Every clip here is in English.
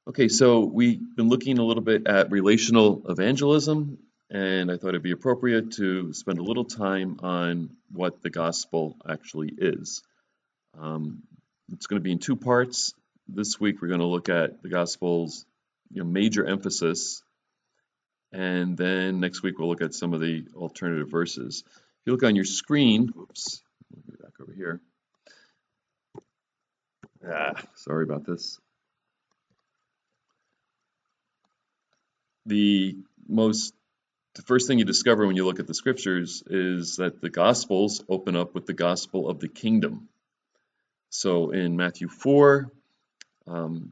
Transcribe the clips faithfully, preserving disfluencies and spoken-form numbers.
Okay, so we've been looking a little bit at relational evangelism, and I thought it'd be appropriate to spend a little time on what the gospel actually is. Um, it's going to be in two parts. This week, we're going to look at the gospel's you know, major emphasis, and then next week, we'll look at some of the alternative verses. If you look on your screen, oops, let me back over here. Ah, sorry about this. The most the first thing you discover when you look at the scriptures is that the gospels open up with the gospel of the kingdom. So in Matthew four, um,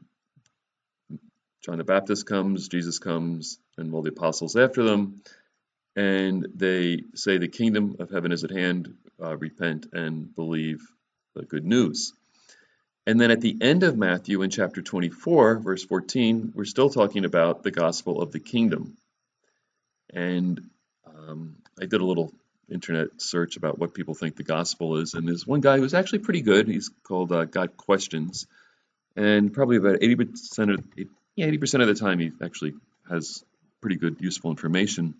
John the Baptist comes, Jesus comes, and all the apostles after them, and they say the kingdom of heaven is at hand, uh, repent and believe the good news. And then at the end of Matthew in chapter twenty-four, verse fourteen, we're still talking about the gospel of the kingdom. And um, I did a little internet search about what people think the gospel is, and there's one guy who's actually pretty good. He's called uh, Got Questions, and probably about eighty percent of yeah, eighty percent of the time he actually has pretty good, useful information.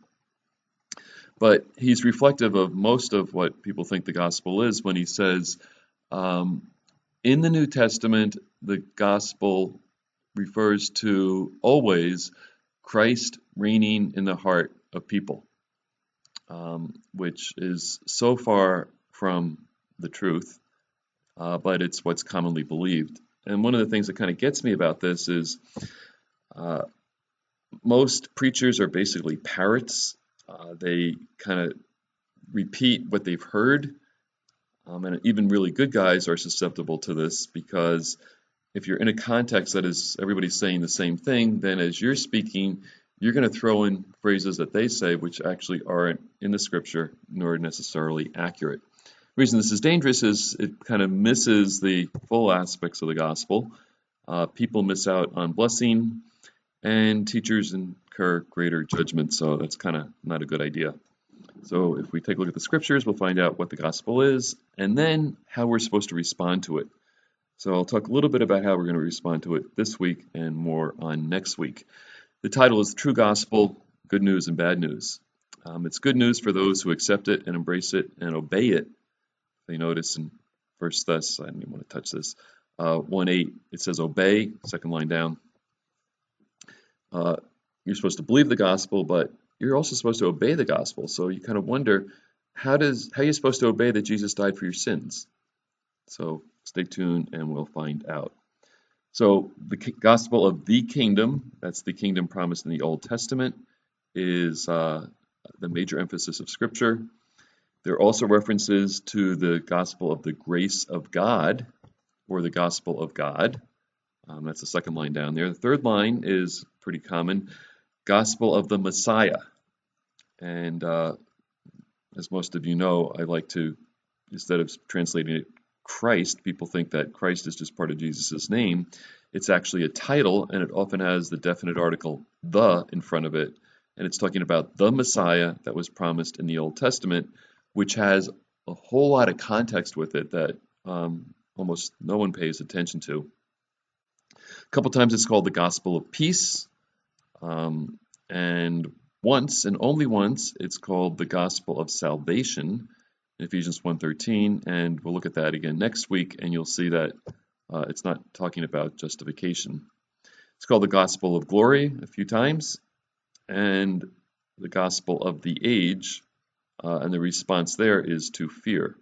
But he's reflective of most of what people think the gospel is when he says, um, in the New Testament, the gospel refers to always Christ reigning in the heart of people. Um, which is so far from the truth, uh, but it's what's commonly believed. And one of the things that kind of gets me about this is uh, most preachers are basically parrots. Uh, they kind of repeat what they've heard, um, and even really good guys are susceptible to this because if you're in a context that is everybody's saying the same thing, then as you're speaking, you're going to throw in phrases that they say which actually aren't in the scripture nor necessarily accurate. The reason this is dangerous is it kind of misses the full aspects of the gospel. Uh, people miss out on blessing, and teachers incur greater judgment, so that's kind of not a good idea. So if we take a look at the scriptures, we'll find out what the gospel is, and then how we're supposed to respond to it. So I'll talk a little bit about how we're going to respond to it this week and more on next week. The title is True Gospel, Good News and Bad News. Um, it's good news for those who accept it and embrace it and obey it. They notice in First Thess, I didn't even want to touch this, uh, one eight, it says obey, second line down. Uh, you're supposed to believe the gospel, but you're also supposed to obey the gospel. So you kind of wonder, how does how are you supposed to obey that Jesus died for your sins? So stay tuned and we'll find out. So the gospel of the kingdom, that's the kingdom promised in the Old Testament, is uh, the major emphasis of Scripture. There are also references to the gospel of the grace of God, or the gospel of God. Um, that's the second line down there. The third line is pretty common, gospel of the Messiah. And uh, as most of you know, I like to, instead of translating it Christ, people think that Christ is just part of Jesus' name. It's actually a title, and it often has the definite article the in front of it, and it's talking about the Messiah that was promised in the Old Testament, which has a whole lot of context with it that um, almost no one pays attention to. A couple times it's called the gospel of peace, um, and once and only once it's called the gospel of salvation, Ephesians one thirteen, and we'll look at that again next week, and you'll see that uh, it's not talking about justification. It's called the gospel of glory a few times, and the gospel of the age, uh, and the response there is to fear.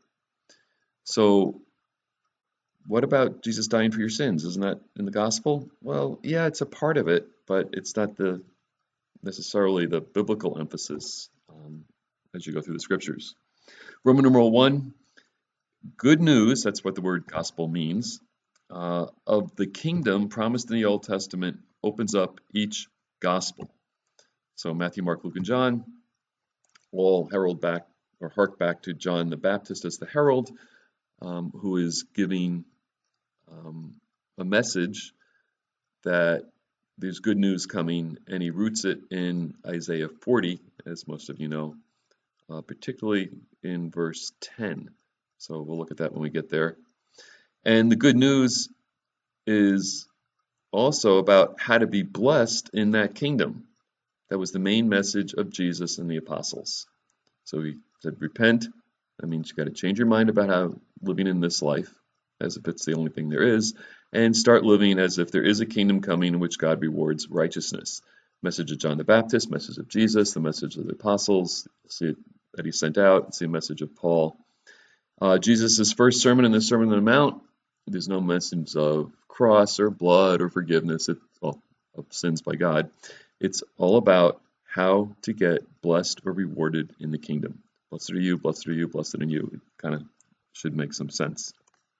So what about Jesus dying for your sins? Isn't that in the gospel? Well, yeah, it's a part of it, but it's not the necessarily the biblical emphasis um, as you go through the scriptures. Roman numeral one, good news, that's what the word gospel means, uh, of the kingdom promised in the Old Testament opens up each gospel. So Matthew, Mark, Luke, and John all herald back or hark back to John the Baptist as the herald, um, who is giving um, a message that there's good news coming, and he roots it in Isaiah forty, as most of you know, uh, particularly in verse ten. So we'll look at that when we get there. And the good news is also about how to be blessed in that kingdom. That was the main message of Jesus and the apostles. So he said, repent. That means you got to change your mind about how living in this life, as if it's the only thing there is, and start living as if there is a kingdom coming in which God rewards righteousness. Message of John the Baptist, message of Jesus, the message of the apostles, see it, that he sent out, see a message of Paul. Uh, Jesus' first sermon in the Sermon on the Mount, there's no message of cross or blood or forgiveness it, well, of sins by God. It's all about how to get blessed or rewarded in the kingdom. Blessed are you, blessed are you, blessed are you. It kind of should make some sense.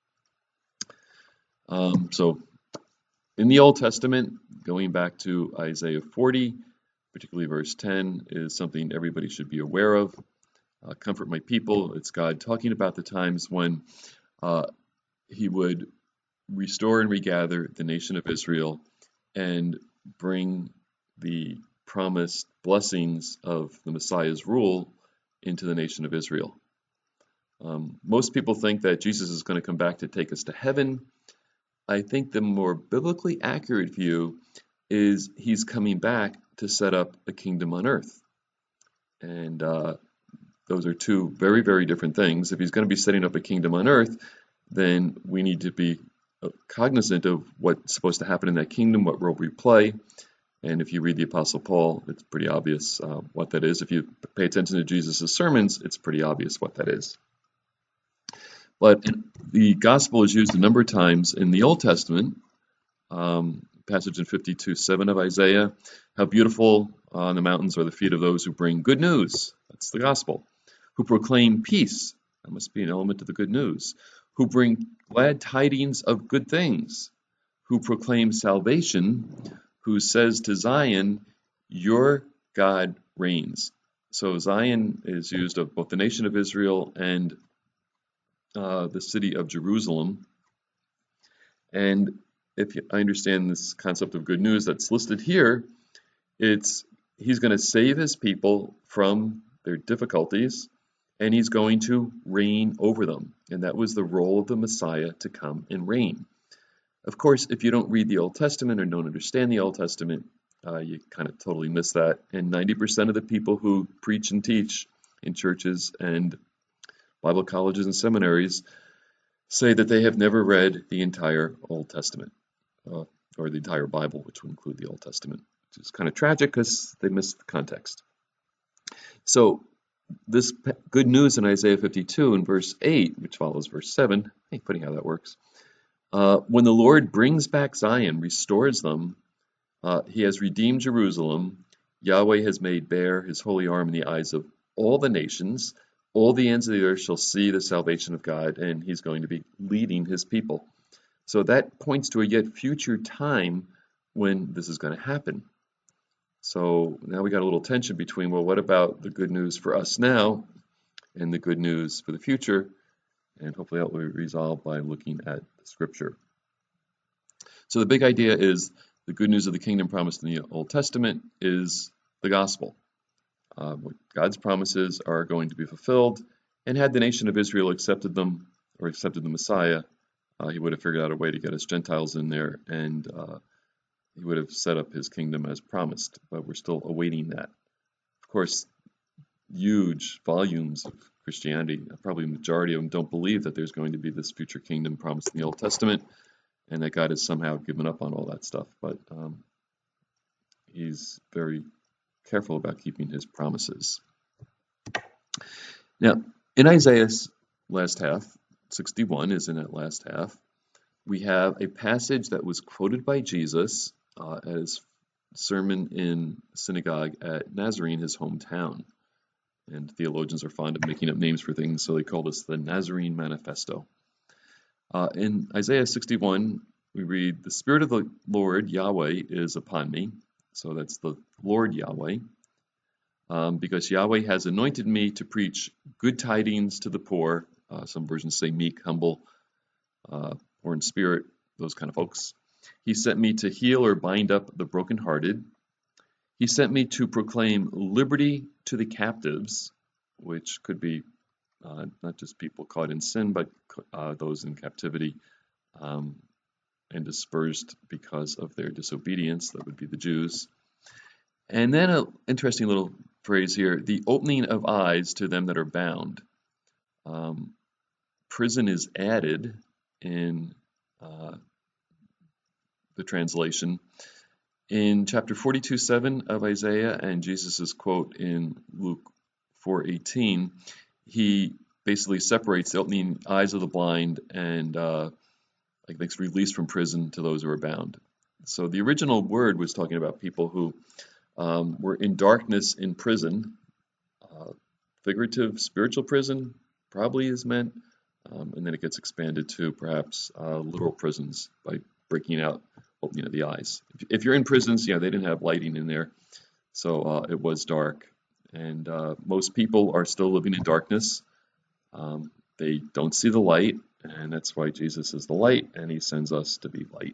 Um, so in the Old Testament, going back to Isaiah forty, particularly verse ten, is something everybody should be aware of. Uh, comfort my people. It's God talking about the times when uh, he would restore and regather the nation of Israel and bring the promised blessings of the Messiah's rule into the nation of Israel. Um, most people think that Jesus is going to come back to take us to heaven. I think the more biblically accurate view is he's coming back to set up a kingdom on earth. And uh, those are two very, very different things. If he's going to be setting up a kingdom on earth, then we need to be cognizant of what's supposed to happen in that kingdom, what role we play. And if you read the Apostle Paul, it's pretty obvious uh, what that is. If you pay attention to Jesus' sermons, it's pretty obvious what that is. But the gospel is used a number of times in the Old Testament. Um, passage in fifty-two seven of Isaiah, how beautiful on the mountains are the feet of those who bring good news. That's the gospel. Who proclaim peace. That must be an element of the good news. Who bring glad tidings of good things. Who proclaim salvation. Who says to Zion, your God reigns. So Zion is used of both the nation of Israel and uh, the city of Jerusalem. And if I understand this concept of good news that's listed here, it's he's going to save his people from their difficulties, and he's going to reign over them. And that was the role of the Messiah, to come and reign. Of course, if you don't read the Old Testament or don't understand the Old Testament, uh, you kind of totally miss that. And ninety percent of the people who preach and teach in churches and Bible colleges and seminaries say that they have never read the entire Old Testament, uh, or the entire Bible, which would include the Old Testament, which is kind of tragic because they missed the context. So this good news in Isaiah fifty-two in verse eight, which follows verse seven, hey, funny how that works. Uh, when the Lord brings back Zion, restores them, uh, he has redeemed Jerusalem, Yahweh has made bare his holy arm in the eyes of all the nations, all the ends of the earth shall see the salvation of God, and he's going to be leading his people. So that points to a yet future time when this is going to happen. So now we got a little tension between, well, what about the good news for us now and the good news for the future? And hopefully that will be resolved by looking at the scripture. So the big idea is the good news of the kingdom promised in the Old Testament is the gospel. Uh, God's promises are going to be fulfilled, and had the nation of Israel accepted them or accepted the Messiah, uh, he would have figured out a way to get us Gentiles in there, and uh, he would have set up his kingdom as promised, but we're still awaiting that. Of course, huge volumes of Christianity, probably the majority of them, don't believe that there's going to be this future kingdom promised in the Old Testament, and that God has somehow given up on all that stuff. But um, he's very careful about keeping his promises. Now, in Isaiah's last half, sixty-one is in that last half, we have a passage that was quoted by Jesus uh, at his sermon in synagogue at Nazarene, his hometown. And theologians are fond of making up names for things, so they call this the Nazarene Manifesto. Uh, in Isaiah sixty-one, we read, the Spirit of the Lord, Yahweh, is upon me. So that's the Lord Yahweh. Um, because Yahweh has anointed me to preach good tidings to the poor. Uh, some versions say meek, humble, uh, poor in spirit, those kind of folks. He sent me to heal or bind up the brokenhearted. He sent me to proclaim liberty to the captives, which could be uh, not just people caught in sin, but uh, those in captivity, um, and dispersed because of their disobedience. That would be the Jews. And then an interesting little phrase here, the opening of eyes to them that are bound. Um, prison is added in uh, the translation. In chapter forty-two seven of Isaiah and Jesus' quote in Luke four eighteen, he basically separates the opening eyes of the blind and uh, like makes release from prison to those who are bound. So the original word was talking about people who um, were in darkness in prison. Uh, figurative spiritual prison probably is meant, um, and then it gets expanded to perhaps uh, literal prisons by breaking out, opening of the eyes. If, if you're in prisons, yeah, they didn't have lighting in there, so uh, it was dark, and uh, most people are still living in darkness. Um, they don't see the light, and that's why Jesus is the light, and he sends us to be light.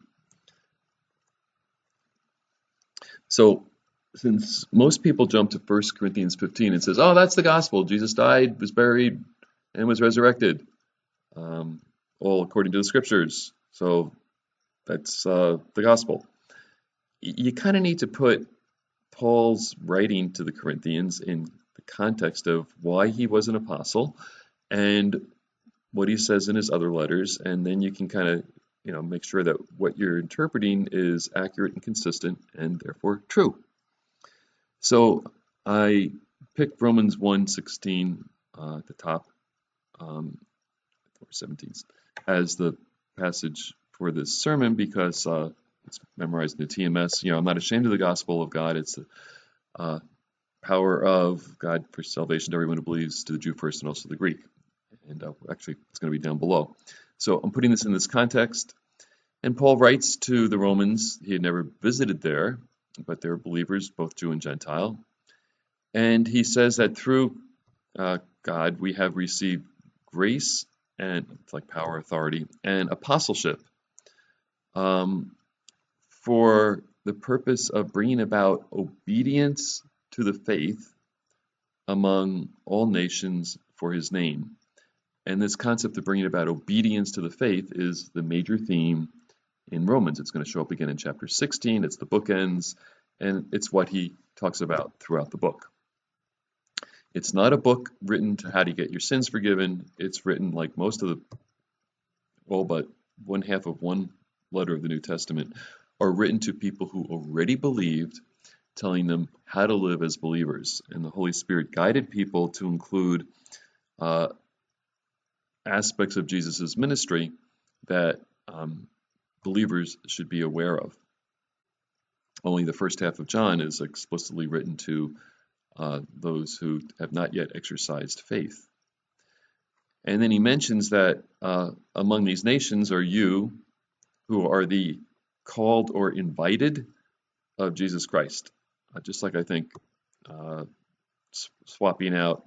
So since most people jump to First Corinthians fifteen and says, oh, that's the gospel. Jesus died, was buried, and was resurrected, um, all according to the scriptures. So that's uh, the gospel. You kind of need to put Paul's writing to the Corinthians in the context of why he was an apostle and what he says in his other letters, and then you can kind of, you know, make sure that what you're interpreting is accurate and consistent and therefore true. So I picked Romans one sixteen uh, at the top, um, or seventeen, as the passage for this sermon because uh, it's memorized in the T M S. You know, I'm not ashamed of the gospel of God. It's the uh, power of God for salvation to everyone who believes, to the Jew first and also the Greek. And uh, actually, it's going to be down below. So I'm putting this in this context. And Paul writes to the Romans. He had never visited there, but they were believers, both Jew and Gentile. And he says that through uh, God, we have received grace and it's like power, authority, and apostleship um, for the purpose of bringing about obedience to the faith among all nations for his name. And this concept of bringing about obedience to the faith is the major theme in Romans. It's going to show up again in chapter sixteen. It's the bookends, and it's what he talks about throughout the book. It's not a book written to how to get your sins forgiven. It's written like most of the, well, but one half of one letter of the New Testament are written to people who already believed, telling them how to live as believers. And the Holy Spirit guided people to include uh, aspects of Jesus' ministry that um, believers should be aware of. Only the first half of John is explicitly written to uh, those who have not yet exercised faith. And then he mentions that uh, among these nations are you, who are the called or invited of Jesus Christ. Uh, just like I think uh, swapping out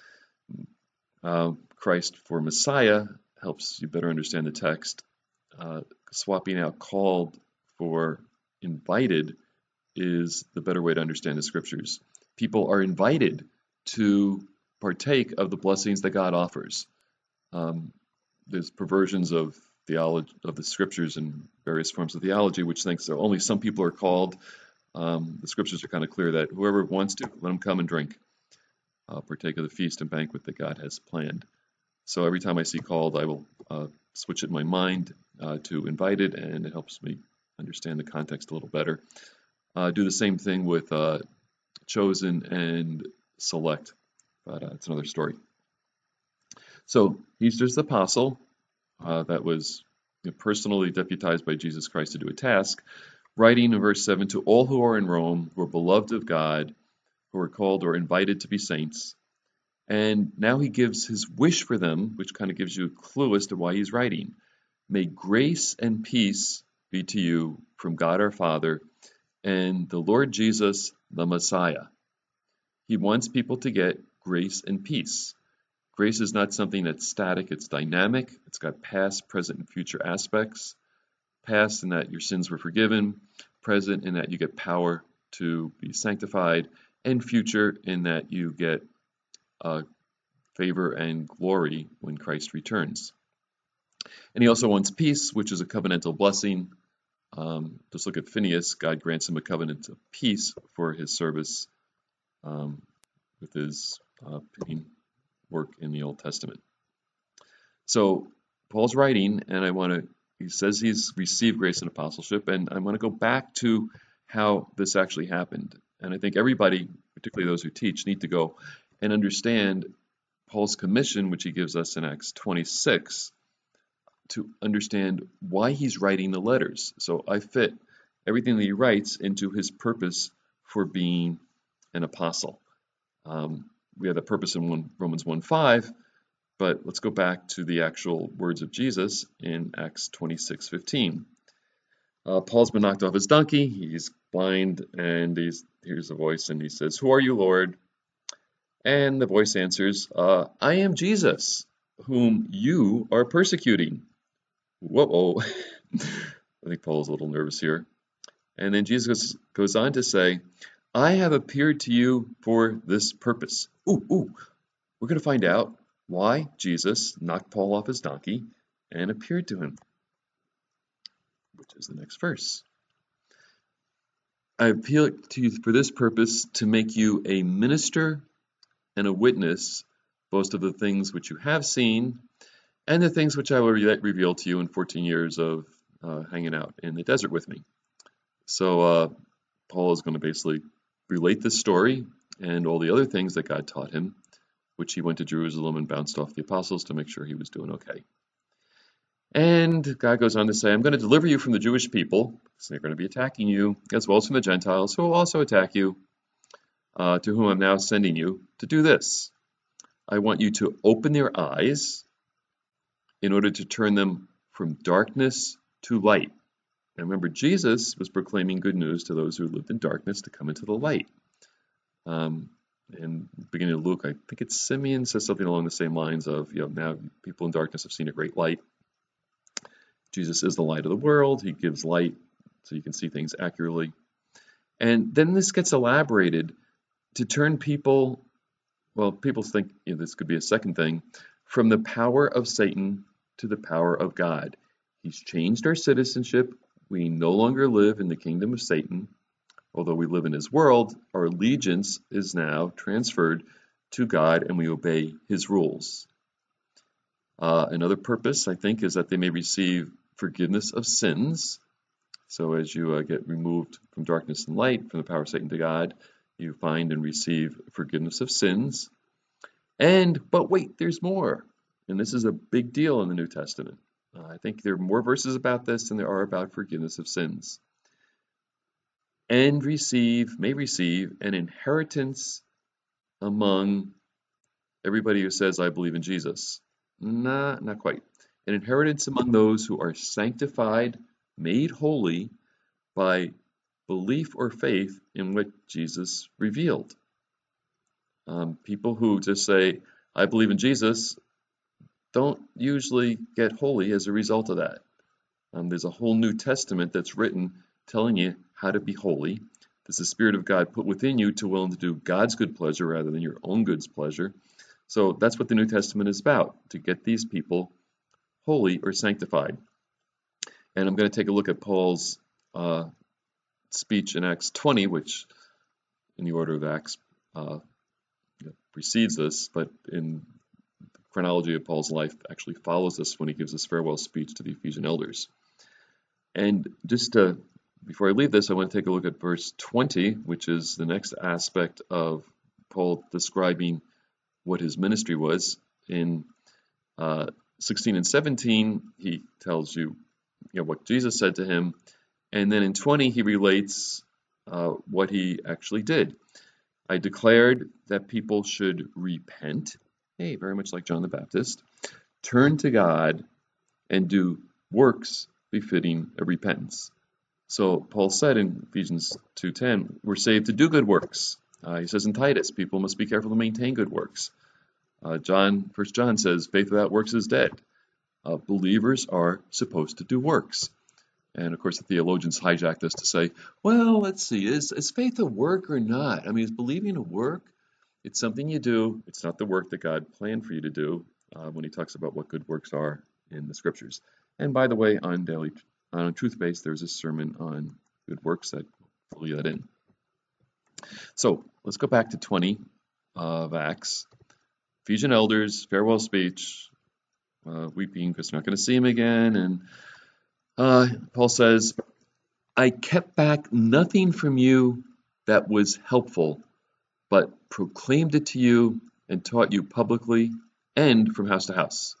uh, Christ for Messiah helps you better understand the text. Uh, swapping out called for invited is the better way to understand the scriptures. People are invited to partake of the blessings that God offers. Um, there's perversions of theology of the scriptures and various forms of theology, which thinks that only some people are called. Um, the scriptures are kind of clear that whoever wants to, let them come and drink, uh, partake of the feast and banquet that God has planned. So every time I see called, I will uh, switch it in my mind uh, to invited, and it helps me understand the context a little better. Uh, do the same thing with uh, chosen and select, but uh, it's another story. So he's just the apostle uh, that was you know, personally deputized by Jesus Christ to do a task, writing in verse seven, to all who are in Rome, who are beloved of God, who are called or invited to be saints. And now he gives his wish for them, which kind of gives you a clue as to why he's writing. May grace and peace be to you from God our Father and the Lord Jesus, the Messiah. He wants people to get grace and peace. Grace is not something that's static, it's dynamic. It's got past, present, and future aspects. Past in that your sins were forgiven, present in that you get power to be sanctified, and future in that you get uh, favor and glory when Christ returns. And he also wants peace, which is a covenantal blessing, Um, just look at Phineas. God grants him a covenant of peace for his service um, with his uh, pinning work in the Old Testament. So Paul's writing, and I want to, he says he's received grace and apostleship, and I want to go back to how this actually happened. And I think everybody, particularly those who teach, need to go and understand Paul's commission, which he gives us in Acts twenty-six, to understand why he's writing the letters. So I fit everything that he writes into his purpose for being an apostle. Um, we have the purpose in one, Romans one five, but let's go back to the actual words of Jesus in Acts twenty-six fifteen. Uh, Paul's been knocked off his donkey, he's blind, and he's, hears a voice, and he says, "Who are you, Lord?" And the voice answers, uh, "I am Jesus, whom you are persecuting." Whoa, I think Paul's a little nervous here. And then Jesus goes on to say, "I have appeared to you for this purpose." Ooh, ooh, we're going to find out why Jesus knocked Paul off his donkey and appeared to him, which is the next verse. "I appeal to you for this purpose, to make you a minister and a witness, both of the things which you have seen and the things which I will re- reveal to you in fourteen years of uh, hanging out in the desert with me." So uh, Paul is going to basically relate this story and all the other things that God taught him, which he went to Jerusalem and bounced off the apostles to make sure he was doing okay. And God goes on to say, "I'm going to deliver you from the Jewish people, because they're going to be attacking you, as well as from the Gentiles, who will also attack you, uh, to whom I'm now sending you to do this. I want you to open their eyes in order to turn them from darkness to light." And remember, Jesus was proclaiming good news to those who lived in darkness to come into the light. Um, in the beginning of Luke, I think it's Simeon says something along the same lines of, you know, now people in darkness have seen a great light. Jesus is the light of the world. He gives light so you can see things accurately. And then this gets elaborated to turn people, well, people think, you know, this could be a second thing, from the power of Satan to the power of God. He's changed our citizenship. We no longer live in the kingdom of Satan. Although we live in his world, our allegiance is now transferred to God, and we obey his rules. Uh, another purpose, I think, is that they may receive forgiveness of sins. So as you uh, get removed from darkness and light, from the power of Satan to God, you find and receive forgiveness of sins. And, but wait, there's more. And this is a big deal in the New Testament. Uh, I think there are more verses about this than there are about forgiveness of sins. And receive, may receive, an inheritance among everybody who says, "I believe in Jesus." Nah, not quite. An inheritance among those who are sanctified, made holy by belief or faith in what Jesus revealed. Um, people who just say, "I believe in Jesus," don't usually get holy as a result of that. Um, there's a whole New Testament that's written telling you how to be holy. There's the Spirit of God put within you to will and to do God's good pleasure rather than your own good pleasure. So that's what the New Testament is about, to get these people holy or sanctified. And I'm going to take a look at Paul's uh, speech in Acts twenty, which in the order of Acts uh, you know, precedes this, but in the chronology of Paul's life actually follows this when he gives his farewell speech to the Ephesian elders. And just to, before I leave this, I want to take a look at verse twenty, which is the next aspect of Paul describing what his ministry was. In uh, sixteen and seventeen, he tells you, you know, what Jesus said to him. And then in twenty, he relates uh, what he actually did. "I declared that people should repent," hey, very much like John the Baptist, "turn to God and do works befitting a repentance." So Paul said in Ephesians two ten, we're saved to do good works. Uh, he says in Titus, people must be careful to maintain good works. Uh, John, First John says, faith without works is dead. Uh, believers are supposed to do works. And of course, the theologians hijack this to say, well, let's see, is, is faith a work or not? I mean, is believing a work? It's something you do. It's not the work that God planned for you to do uh, when he talks about what good works are in the scriptures. And by the way, on Daily on Truth Base, there's a sermon on good works that fill that in. So let's go back to twenty of Acts. Ephesian elders, farewell speech, uh, weeping because they're not going to see him again. And uh, Paul says, I kept back nothing from you that was helpful, but proclaimed it to you and taught you publicly and from house to house.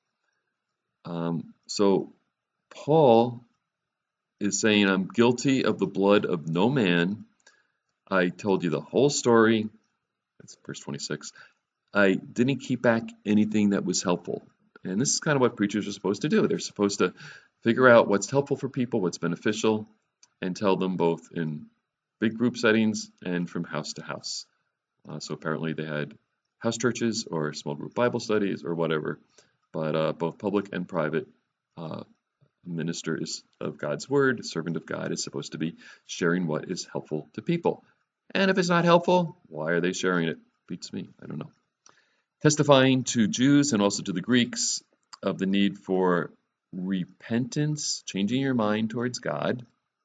Um, so Paul is saying, I'm guilty of the blood of no man. I told you the whole story. That's verse twenty-six. I didn't keep back anything that was helpful. And this is kind of what preachers are supposed to do. They're supposed to figure out what's helpful for people, what's beneficial, and tell them both in big group settings and from house to house. Uh, so apparently they had house churches or small group Bible studies or whatever, but uh, both public and private uh, minister is of God's word, servant of God is supposed to be sharing what is helpful to people. And if it's not helpful, why are they sharing it? Beats me. I don't know. Testifying to Jews and also to the Greeks of the need for repentance, changing your mind towards God.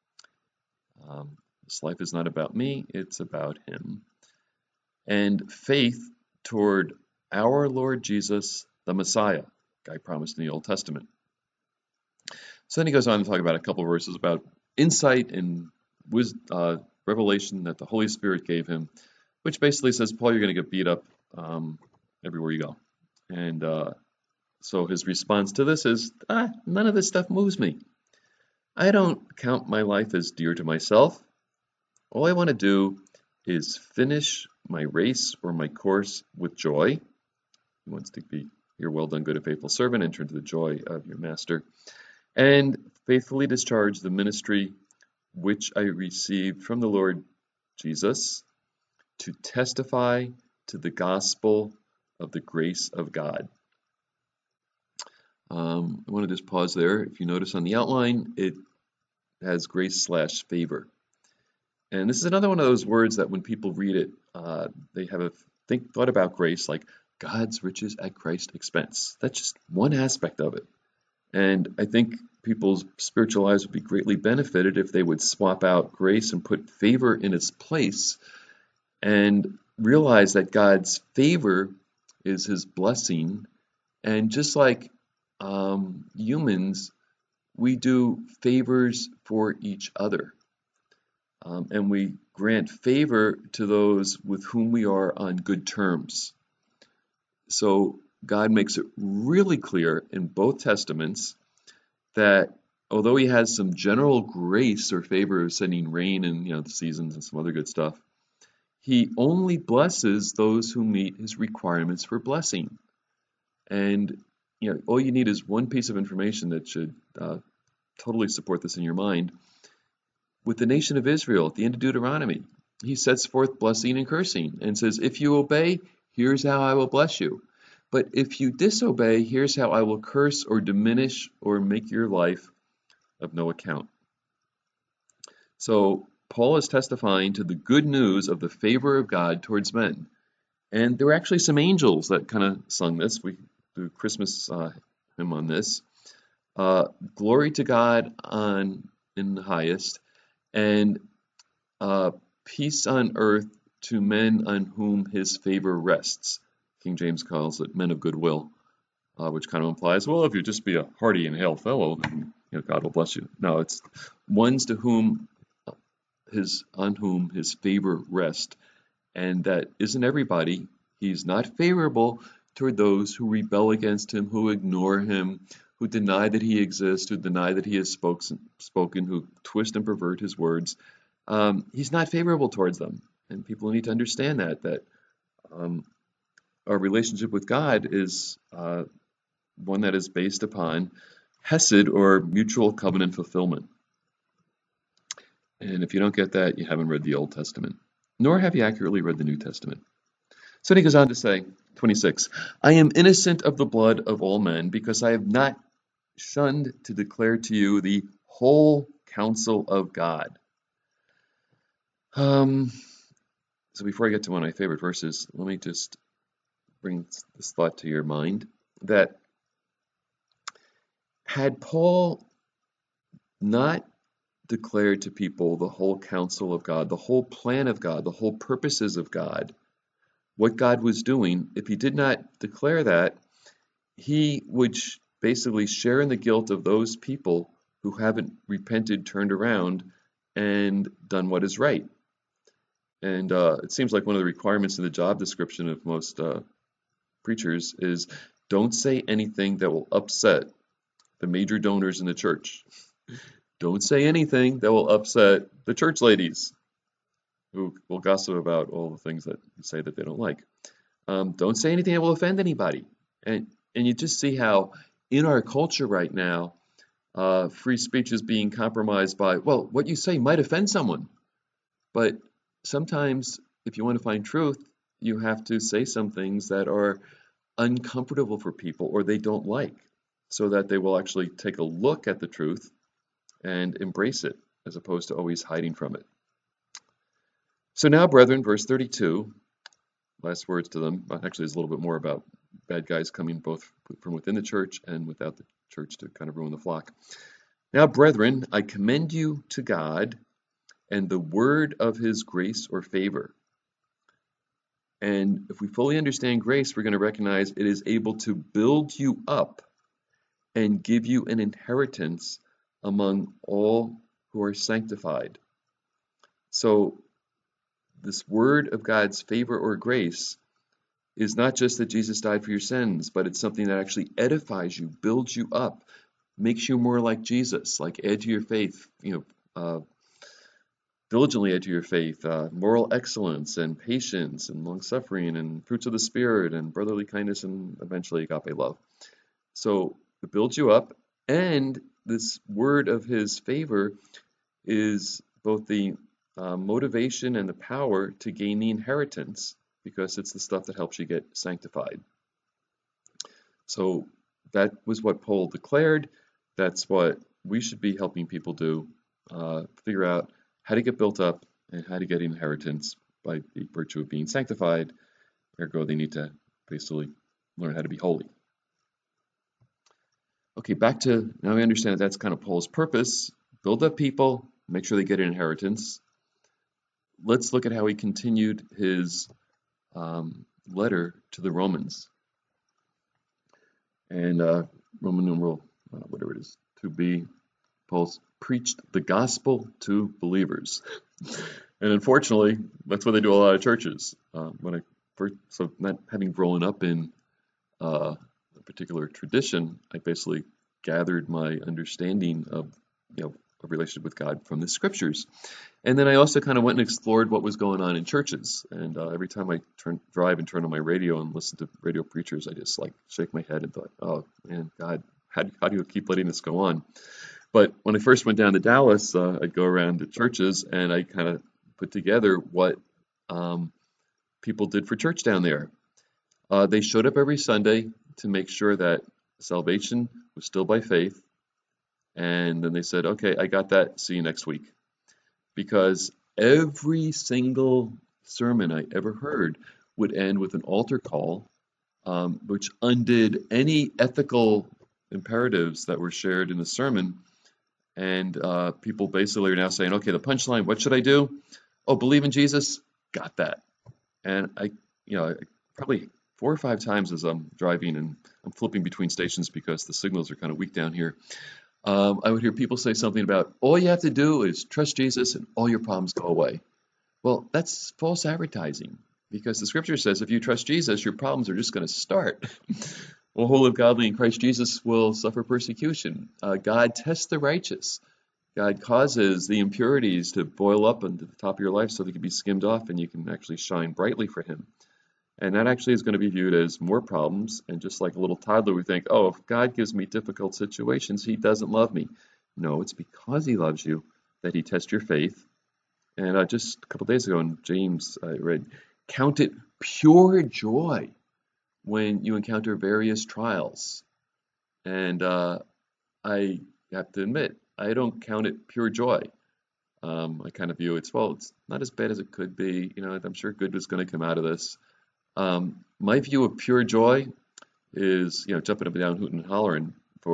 Um, this life is not about me, it's about Him. And faith toward our Lord Jesus, the Messiah, guy promised in the Old Testament. So then he goes on to talk about a couple of verses about insight and wisdom, uh, revelation that the Holy Spirit gave him, which basically says, Paul, you're going to get beat up um, everywhere you go. And uh, so his response to this is, ah, none of this stuff moves me. I don't count my life as dear to myself. All I want to do is finish my race or my course with joy. He wants to be your well done, good and faithful servant, enter into the joy of your master, and faithfully discharge the ministry which I received from the Lord Jesus to testify to the gospel of the grace of God. Um, I want to just pause there. If you notice on the outline, it has grace slash favor. And this is another one of those words that when people read it, uh, they have a think thought about grace like God's riches at Christ's expense. That's just one aspect of it. And I think people's spiritual lives would be greatly benefited if they would swap out grace and put favor in its place and realize that God's favor is His blessing. And just like um, humans, we do favors for each other. Um, and we grant favor to those with whom we are on good terms. So God makes it really clear in both Testaments that although He has some general grace or favor of sending rain and you know the seasons and some other good stuff, He only blesses those who meet His requirements for blessing. And you know, all you need is one piece of information that should uh, totally support this in your mind. With the nation of Israel, at the end of Deuteronomy, He sets forth blessing and cursing and says, if you obey, here's how I will bless you. But if you disobey, here's how I will curse or diminish or make your life of no account. So Paul is testifying to the good news of the favor of God towards men. And there were actually some angels that kind of sung this. We do Christmas uh, hymn on this. Uh, Glory to God on in the highest, and uh, peace on earth to men on whom His favor rests. King James calls it men of goodwill, uh, which kind of implies, well, if you just be a hearty and hail fellow, then you know, God will bless you. No, it's ones to whom his on whom His favor rests, and that isn't everybody. He's not favorable toward those who rebel against Him, who ignore Him, who deny that He exists, who deny that He has spoken, spoken who twist and pervert His words. Um, he's not favorable towards them, and people need to understand that, that um, our relationship with God is uh, one that is based upon hesed, or mutual covenant fulfillment. And if you don't get that, you haven't read the Old Testament, nor have you accurately read the New Testament. So he goes on to say, twenty-six, I am innocent of the blood of all men, because I have not shunned to declare to you the whole counsel of God. Um, so before I get to one of my favorite verses, let me just bring this thought to your mind, that had Paul not declare to people the whole counsel of God, the whole plan of God, the whole purposes of God, what God was doing. If he did not declare that, he would basically share in the guilt of those people who haven't repented, turned around, and done what is right. And uh, it seems like one of the requirements in the job description of most uh, preachers is don't say anything that will upset the major donors in the church. Don't say anything that will upset the church ladies who will gossip about all the things that you say that they don't like. Um, don't say anything that will offend anybody. And and you just see how in our culture right now, uh, free speech is being compromised by, well, what you say might offend someone. But sometimes if you want to find truth, you have to say some things that are uncomfortable for people or they don't like, so that they will actually take a look at the truth and embrace it, as opposed to always hiding from it. So now, brethren, verse thirty-two, last words to them, actually is a little bit more about bad guys coming both from within the church and without the church to kind of ruin the flock. Now, brethren, I commend you to God and the word of his grace or favor. And if we fully understand grace, we're going to recognize it is able to build you up and give you an inheritance among all who are sanctified. So this word of God's favor or grace is not just that Jesus died for your sins, but it's something that actually edifies you, builds you up, makes you more like Jesus, like add to your faith, you know, uh, diligently add to your faith, uh, moral excellence and patience and long-suffering and fruits of the Spirit and brotherly kindness and eventually agape love. So it builds you up, and this word of his favor is both the uh, motivation and the power to gain the inheritance, because it's the stuff that helps you get sanctified. So that was what Paul declared. That's what we should be helping people do, uh, figure out how to get built up and how to get inheritance by the virtue of being sanctified. Ergo, they need to basically learn how to be holy. Okay, back to, now we understand that that's kind of Paul's purpose. Build up people, make sure they get an inheritance. Let's look at how he continued his um, letter to the Romans. And uh, Roman numeral, uh, whatever it is, two b, Paul preached the gospel to believers. And unfortunately, that's what they do a lot of churches. Uh, when I first, so not having grown up in uh, a particular tradition, I basically gathered my understanding of, you know, a relationship with God from the scriptures. And then I also kind of went and explored what was going on in churches. And uh, every time I turn, drive and turn on my radio and listen to radio preachers, I just like shake my head and thought, oh man, God, how do, how do you keep letting this go on? But when I first went down to Dallas, uh, I'd go around to churches and I kind of put together what um, people did for church down there. Uh, they showed up every Sunday to make sure that salvation was still by faith. And then they said, okay, I got that. See you next week. Because every single sermon I ever heard would end with an altar call, um, which undid any ethical imperatives that were shared in the sermon. And uh, people basically are now saying, okay, the punchline, what should I do? Oh, believe in Jesus? Got that. And I, you know, probably four or five times as I'm driving and I'm flipping between stations because the signals are kind of weak down here, um, I would hear people say something about, all you have to do is trust Jesus and all your problems go away. Well, that's false advertising, because the scripture says if you trust Jesus, your problems are just going to start. Well, who live godly in Christ Jesus will suffer persecution. Uh, God tests the righteous. God causes the impurities to boil up into the top of your life so they can be skimmed off and you can actually shine brightly for him. And that actually is going to be viewed as more problems. And just like a little toddler, we think, oh, if God gives me difficult situations, he doesn't love me. No, it's because he loves you that he tests your faith. And uh, just a couple days ago in James, I read, count it pure joy when you encounter various trials. And uh, I have to admit, I don't count it pure joy. Um, I kind of view it's, well, it's not as bad as it could be. You know, I'm sure good was going to come out of this. Um, my view of pure joy is, you know, jumping up and down, hooting and hollering for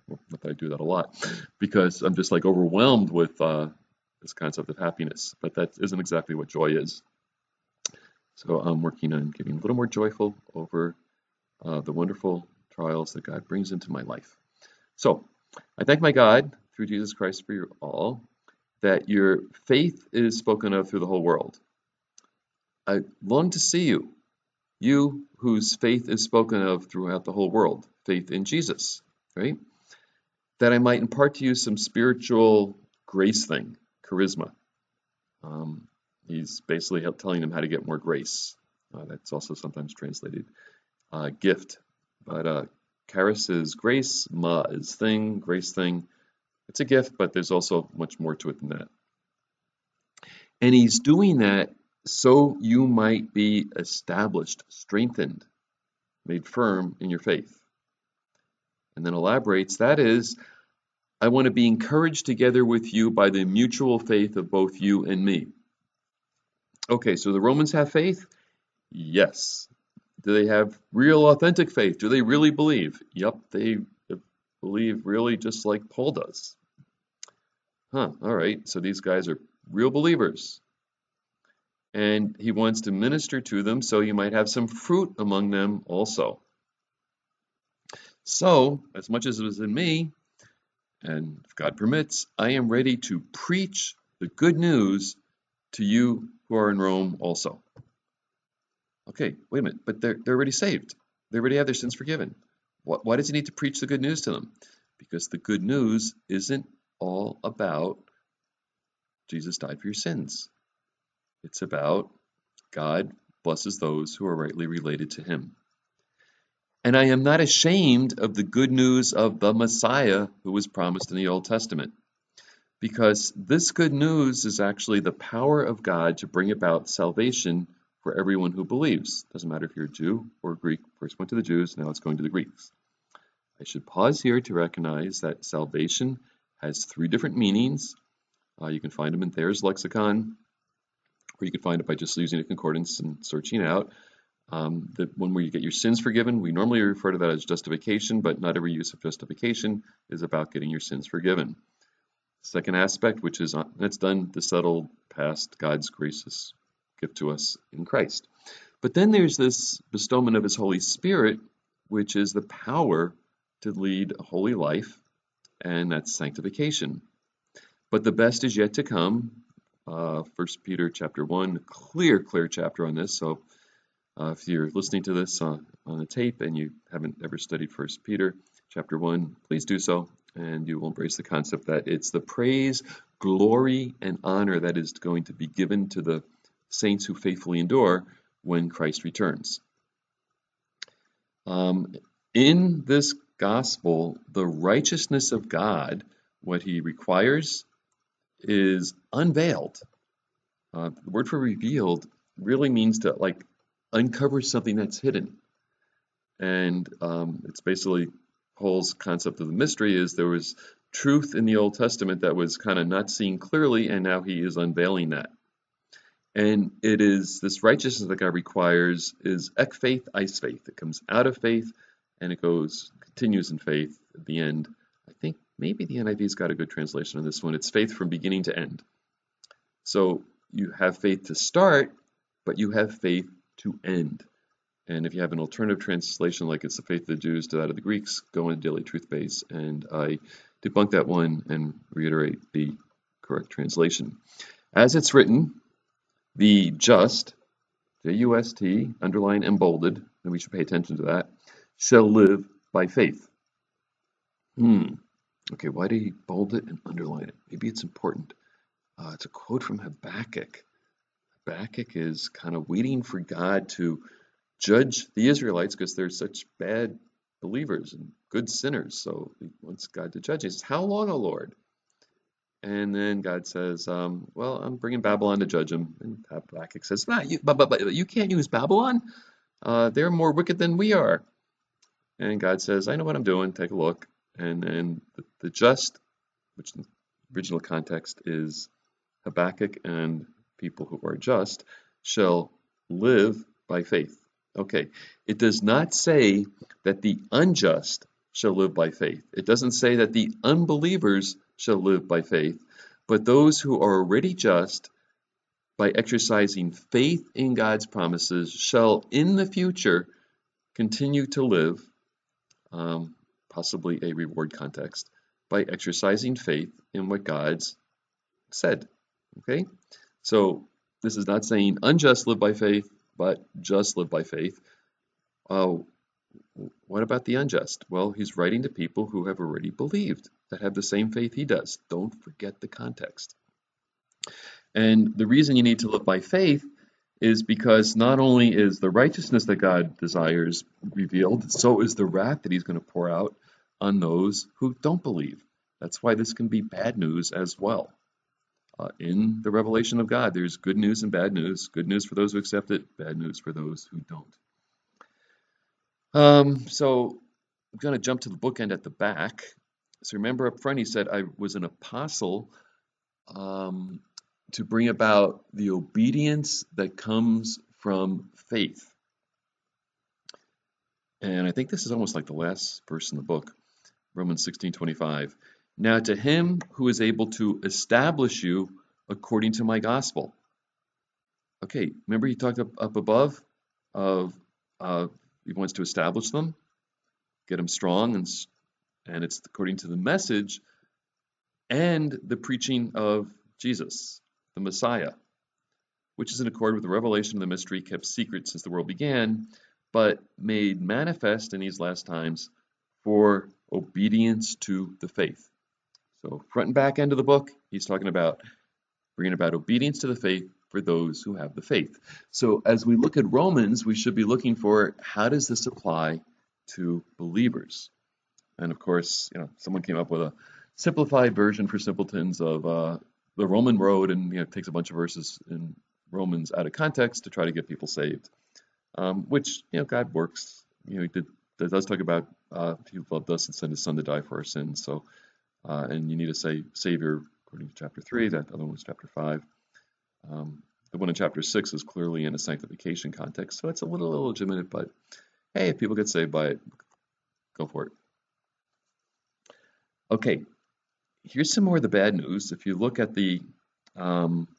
Well, not that I do that a lot, because I'm just like overwhelmed with uh, this concept of happiness. But that isn't exactly what joy is. So I'm working on getting a little more joyful over uh, the wonderful trials that God brings into my life. So I thank my God through Jesus Christ for you all, that your faith is spoken of through the whole world. I long to see you, you whose faith is spoken of throughout the whole world, faith in Jesus, right? That I might impart to you some spiritual grace thing, charisma. Um, he's basically telling them how to get more grace. Uh, that's also sometimes translated uh, gift. But uh, charis is grace, ma is thing, grace thing. It's a gift, but there's also much more to it than that. And he's doing that so you might be established, strengthened, made firm in your faith. And then elaborates, that is, I want to be encouraged together with you by the mutual faith of both you and me. Okay, so the Romans have faith? Yes. Do they have real, authentic faith? Do they really believe? Yep, they believe really just like Paul does. Huh, all right, so these guys are real believers. And he wants to minister to them so you might have some fruit among them also. So, as much as it is in me, and if God permits, I am ready to preach the good news to you who are in Rome also. Okay, wait a minute, but they're, they're already saved. They already have their sins forgiven. Why, why does he need to preach the good news to them? Because the good news isn't all about Jesus died for your sins. It's about God blesses those who are rightly related to him. And I am not ashamed of the good news of the Messiah who was promised in the Old Testament, because this good news is actually the power of God to bring about salvation for everyone who believes. Doesn't matter if you're a Jew or a Greek. First went to the Jews, now it's going to the Greeks. I should pause here to recognize that salvation has three different meanings. Uh, you can find them in Thayer's lexicon, or you can find it by just using a concordance and searching out. Um, the one where you get your sins forgiven, we normally refer to that as justification, but not every use of justification is about getting your sins forgiven. Second aspect, which is that's done the settled past God's gracious gift to us in Christ. But then there's this bestowment of his Holy Spirit, which is the power to lead a holy life, and that's sanctification. But the best is yet to come. Uh, First Peter chapter one, clear, clear chapter on this. So uh, if you're listening to this uh, on a tape and you haven't ever studied First Peter chapter one, please do so, and you will embrace the concept that it's the praise, glory, and honor that is going to be given to the saints who faithfully endure when Christ returns. Um, in this gospel, the righteousness of God, what he requires, is unveiled. Uh, the word for revealed really means to like uncover something that's hidden. And um, it's basically Paul's concept of the mystery is there was truth in the Old Testament that was kind of not seen clearly, and now he is unveiling that. And it is this righteousness that God requires is ek faith, eis faith. It comes out of faith and it goes, continues in faith at the end. I think maybe the N I V's got a good translation on this one. It's faith from beginning to end. So you have faith to start, but you have faith to end. And if you have an alternative translation, like it's the faith of the Jews to that of the Greeks, go on Daily Truth Base, and I debunk that one and reiterate the correct translation. As it's written, the just, J U S T, underlined and bolded, and we should pay attention to that, shall live by faith. Hmm. Okay, why did he bold it and underline it? Maybe it's important. Uh, it's a quote from Habakkuk. Habakkuk is kind of waiting for God to judge the Israelites because they're such bad believers and good sinners. So he wants God to judge. He says, how long, O Lord? And then God says, um, well, I'm bringing Babylon to judge them. And Habakkuk says, nah, you, but, but, but you can't use Babylon. Uh, they're more wicked than we are. And God says, I know what I'm doing. Take a look. And then the, the just, which in the original context is Habakkuk and people who are just, shall live by faith. Okay, it does not say that the unjust shall live by faith. It doesn't say that the unbelievers shall live by faith, but those who are already just, by exercising faith in God's promises, shall in the future continue to live, um, possibly a reward context, by exercising faith in what God's said. Okay? So this is not saying unjust live by faith, but just live by faith. Uh, what about the unjust? Well, he's writing to people who have already believed, that have the same faith he does. Don't forget the context. And the reason you need to live by faith is because not only is the righteousness that God desires revealed, so is the wrath that he's going to pour out on those who don't believe. That's why this can be bad news as well. Uh, in the revelation of God, there's good news and bad news. Good news for those who accept it, bad news for those who don't. Um, so I'm going to jump to the bookend at the back. So remember up front, he said, I was an apostle um, to bring about the obedience that comes from faith. And I think this is almost like the last verse in the book, Romans sixteen twenty-five. Now to him who is able to establish you according to my gospel. Okay, remember he talked up, up above of uh, he wants to establish them, get them strong, and and it's according to the message and the preaching of Jesus, the Messiah, which is in accord with the revelation of the mystery kept secret since the world began, but made manifest in these last times for obedience to the faith. So front and back end of the book, he's talking about bringing about obedience to the faith for those who have the faith. So as we look at Romans, we should be looking for how does this apply to believers? And of course, you know, someone came up with a simplified version for simpletons of uh, the Roman road, and you know, takes a bunch of verses in Romans out of context to try to get people saved. Um, which you know, God works. You know, He did, does talk about uh, He loved us and sent His Son to die for our sins. So, uh, and you need a sa- Savior according to chapter three. That other one was chapter five. Um, the one in chapter six is clearly in a sanctification context, so it's a little illegitimate. But hey, if people get saved by it, go for it. Okay, here's some more of the bad news. If you look at the um,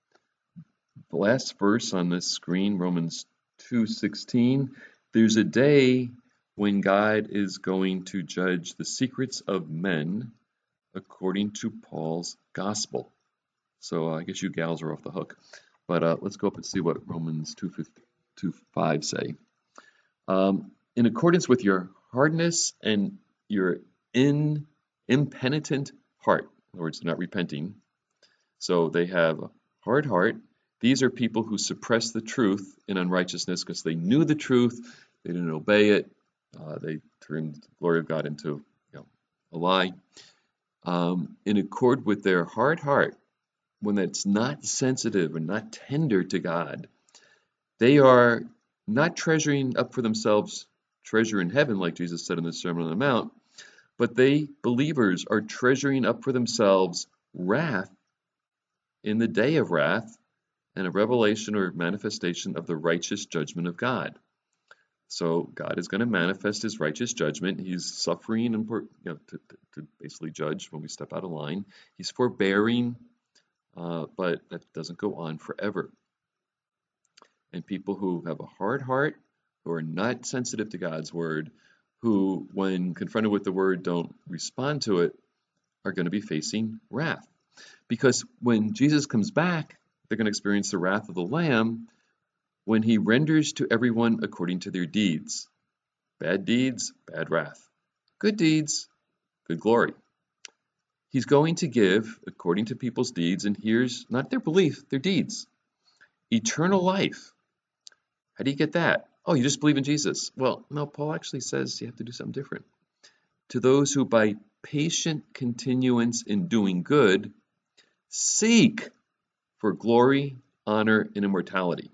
last verse on this screen, Romans two sixteen, there's a day when God is going to judge the secrets of men according to Paul's gospel. So uh, I guess you gals are off the hook. But uh, let's go up and see what Romans two five say. Um, in accordance with your hardness and your in impenitent heart. In other words, they're not repenting. So they have a hard heart. These are people who suppress the truth in unrighteousness because they knew the truth, they didn't obey it, uh, they turned the glory of God into you know, a lie. Um, in accord with their hard heart, when it's not sensitive and not tender to God, they are not treasuring up for themselves treasure in heaven, like Jesus said in the Sermon on the Mount, but they, believers, are treasuring up for themselves wrath in the day of wrath and a revelation or manifestation of the righteous judgment of God. So God is going to manifest his righteous judgment. He's suffering and you know, to, to basically judge when we step out of line. He's forbearing, uh, but that doesn't go on forever. And people who have a hard heart, who are not sensitive to God's word, who, when confronted with the word, don't respond to it, are going to be facing wrath. Because when Jesus comes back, they're going to experience the wrath of the Lamb when he renders to everyone according to their deeds. Bad deeds, bad wrath. Good deeds, good glory. He's going to give according to people's deeds, and here's not their belief, their deeds. Eternal life. How do you get that? Oh, you just believe in Jesus. Well, no, Paul actually says you have to do something different. To those who by patient continuance in doing good seek for glory, honor, and immortality.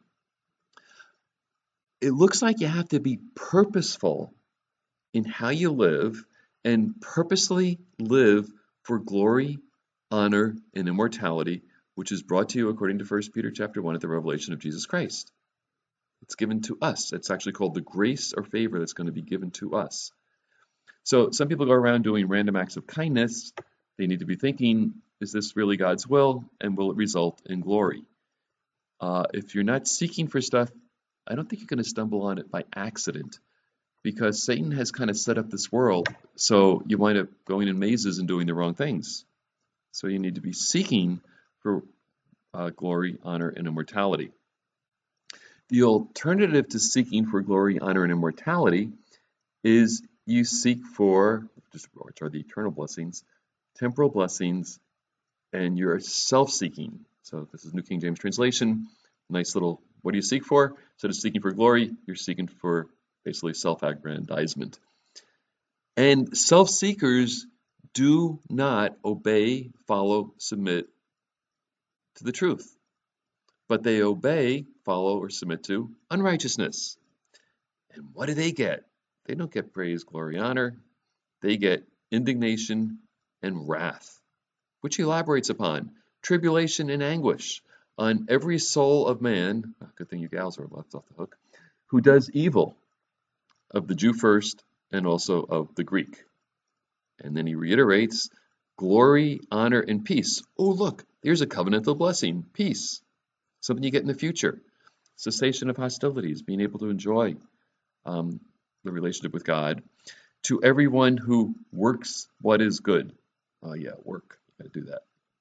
It looks like you have to be purposeful in how you live and purposely live for glory, honor, and immortality, which is brought to you according to First Peter chapter one at the revelation of Jesus Christ. It's given to us. It's actually called the grace or favor that's going to be given to us. So some people go around doing random acts of kindness. They need to be thinking, is this really God's will, and will it result in glory? Uh, if you're not seeking for stuff, I don't think you're going to stumble on it by accident, because Satan has kind of set up this world, so you wind up going in mazes and doing the wrong things. So you need to be seeking for uh, glory, honor, and immortality. The alternative to seeking for glory, honor, and immortality is you seek for, which are the eternal blessings, temporal blessings, and you're self-seeking. So this is New King James Translation. Nice little, what do you seek for? Instead of seeking for glory, you're seeking for basically self-aggrandizement. And self-seekers do not obey, follow, submit to the truth, but they obey, follow, or submit to unrighteousness. And what do they get? They don't get praise, glory, honor. They get indignation and wrath, which he elaborates upon tribulation and anguish on every soul of man, good thing you gals are left off the hook, who does evil, of the Jew first and also of the Greek. And then he reiterates glory, honor, and peace. Oh, look, here's a covenantal blessing, peace, something you get in the future. Cessation of hostilities, being able to enjoy um, the relationship with God. To everyone who works what is good. Oh yeah, work, you gotta do that.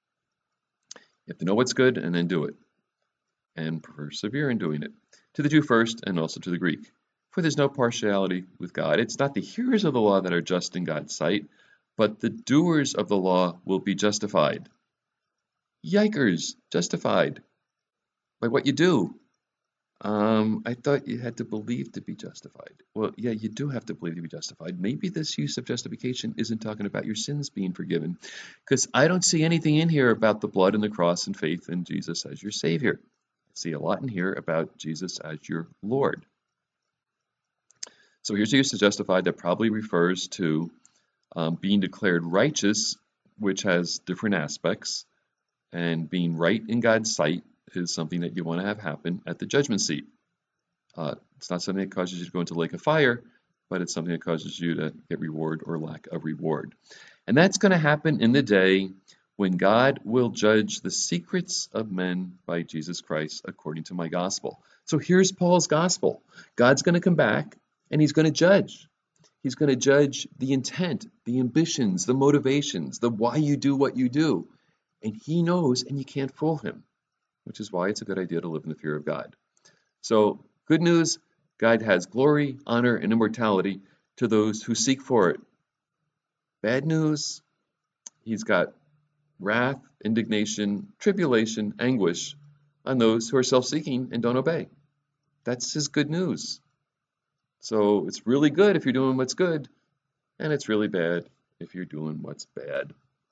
You have to know what's good and then do it, and persevere in doing it. To the Jew first and also to the Greek. For there's no partiality with God. It's not the hearers of the law that are just in God's sight, but the doers of the law will be justified. Yikers, justified by what you do. Um, I thought you had to believe to be justified. Well, yeah, you do have to believe to be justified. Maybe this use of justification isn't talking about your sins being forgiven, because I don't see anything in here about the blood and the cross and faith in Jesus as your Savior. I see a lot in here about Jesus as your Lord. So here's the use of justified that probably refers to um, being declared righteous, which has different aspects, and being right in God's sight is something that you want to have happen at the judgment seat. Uh, it's not something that causes you to go into the lake of fire, but it's something that causes you to get reward or lack of reward. And that's going to happen in the day when God will judge the secrets of men by Jesus Christ according to my gospel. So here's Paul's gospel. God's going to come back and he's going to judge. He's going to judge the intent, the ambitions, the motivations, the why you do what you do. And he knows, and you can't fool him, which is why it's a good idea to live in the fear of God. So, good news, God has glory, honor, and immortality to those who seek for it. Bad news, he's got wrath, indignation, tribulation, anguish on those who are self-seeking and don't obey. That's his good news. So, it's really good if you're doing what's good, and it's really bad if you're doing what's bad.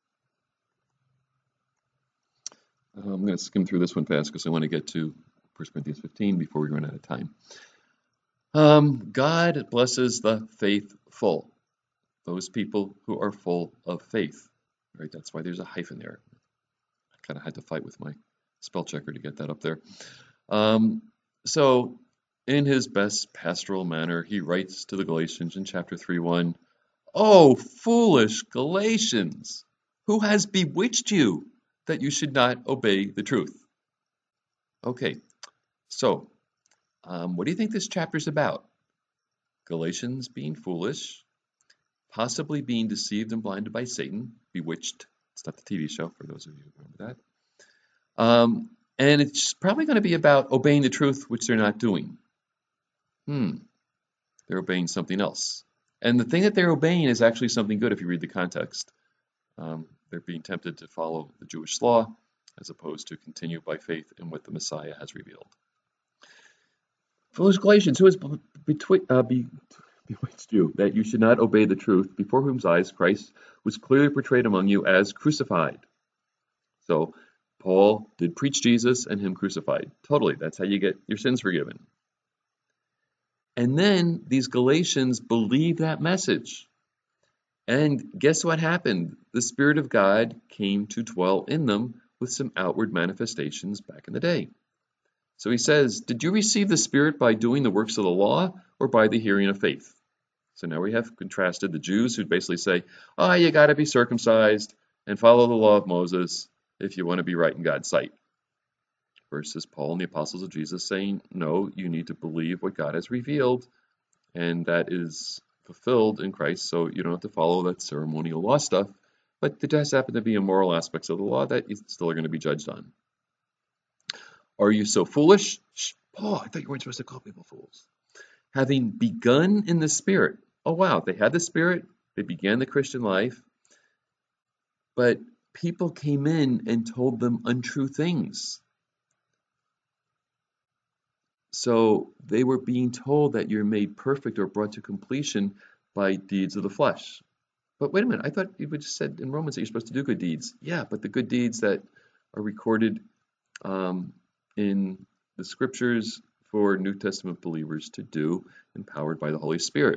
I'm going to skim through this one fast because I want to get to First Corinthians fifteen before we run out of time. Um, God blesses the faithful, those people who are full of faith. Right? That's why there's a hyphen there. I kind of had to fight with my spell checker to get that up there. Um, so, in his best pastoral manner, he writes to the Galatians in chapter three one, "Oh, foolish Galatians, who has bewitched you that you should not obey the truth?" Okay, so um, what do you think this chapter is about? Galatians being foolish, possibly being deceived and blinded by Satan, bewitched. It's not the T V show, for those of you who remember that. Um, and it's probably going to be about obeying the truth, which they're not doing. Hmm, they're obeying something else. And the thing that they're obeying is actually something good if you read the context. Um, they're being tempted to follow the Jewish law as opposed to continue by faith in what the Messiah has revealed. Foolish Galatians, who has betwi- uh, be, bewitched you that you should not obey the truth, before whose eyes Christ was clearly portrayed among you as crucified. So Paul did preach Jesus and him crucified. Totally, that's how you get your sins forgiven. And then these Galatians believed that message. And guess what happened? The Spirit of God came to dwell in them with some outward manifestations back in the day. So he says, did you receive the Spirit by doing the works of the law or by the hearing of faith? So now we have contrasted the Jews who basically say, oh, you got to be circumcised and follow the law of Moses if you want to be right in God's sight. Versus Paul and the apostles of Jesus saying, no, you need to believe what God has revealed, and that is fulfilled in Christ, so you don't have to follow that ceremonial law stuff, but there does happen to be immoral aspects of the law that you still are going to be judged on. Are you so foolish? Shh, Paul, I thought you weren't supposed to call people fools. Having begun in the Spirit. Oh, wow, they had the Spirit, they began the Christian life, but people came in and told them untrue things. So they were being told that you're made perfect or brought to completion by deeds of the flesh. But wait a minute, I thought you just said in Romans that you're supposed to do good deeds. Yeah, but the good deeds that are recorded um, in the scriptures for New Testament believers to do, empowered by the Holy Spirit.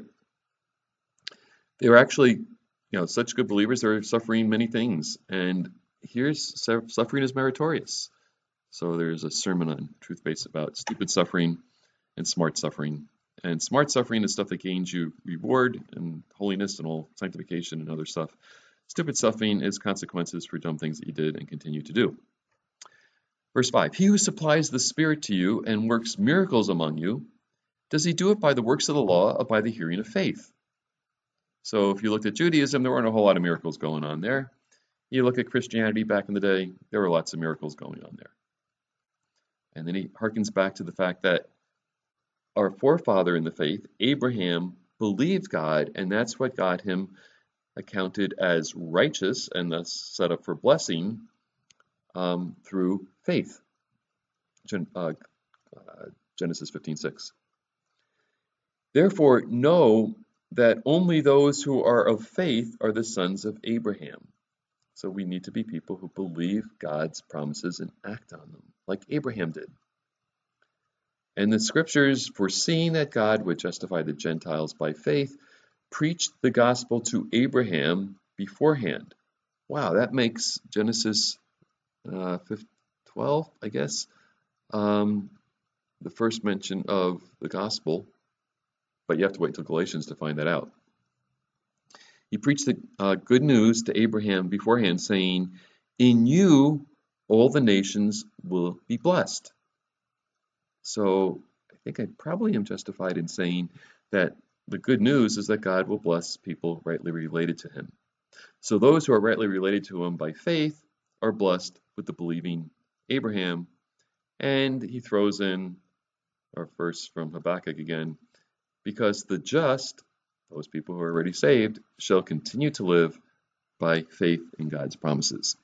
They were actually, you know, such good believers, they were suffering many things. And here's suffering is meritorious. So there's a sermon on Truth Base about stupid suffering and smart suffering. And smart suffering is stuff that gains you reward and holiness and all sanctification and other stuff. Stupid suffering is consequences for dumb things that you did and continue to do. Verse five, he who supplies the Spirit to you and works miracles among you, does he do it by the works of the law or by the hearing of faith? So if you looked at Judaism, there weren't a whole lot of miracles going on there. You look at Christianity back in the day, there were lots of miracles going on there. And then he harkens back to the fact that our forefather in the faith, Abraham, believed God, and that's what got him accounted as righteous and thus set up for blessing um, through faith. Gen uh, uh, Genesis fifteen six. Therefore, know that only those who are of faith are the sons of Abraham. So we need to be people who believe God's promises and act on them, like Abraham did. And the scriptures, foreseeing that God would justify the Gentiles by faith, preached the gospel to Abraham beforehand. Wow, that makes Genesis uh, twelve, I guess, um, the first mention of the gospel, but you have to wait until Galatians to find that out. He preached the uh, good news to Abraham beforehand, saying, in you all the nations will be blessed. So I think I probably am justified in saying that the good news is that God will bless people rightly related to him. So those who are rightly related to him by faith are blessed with the believing Abraham. And he throws in our verse from Habakkuk again, because the just, those people who are already saved, shall continue to live by faith in God's promises.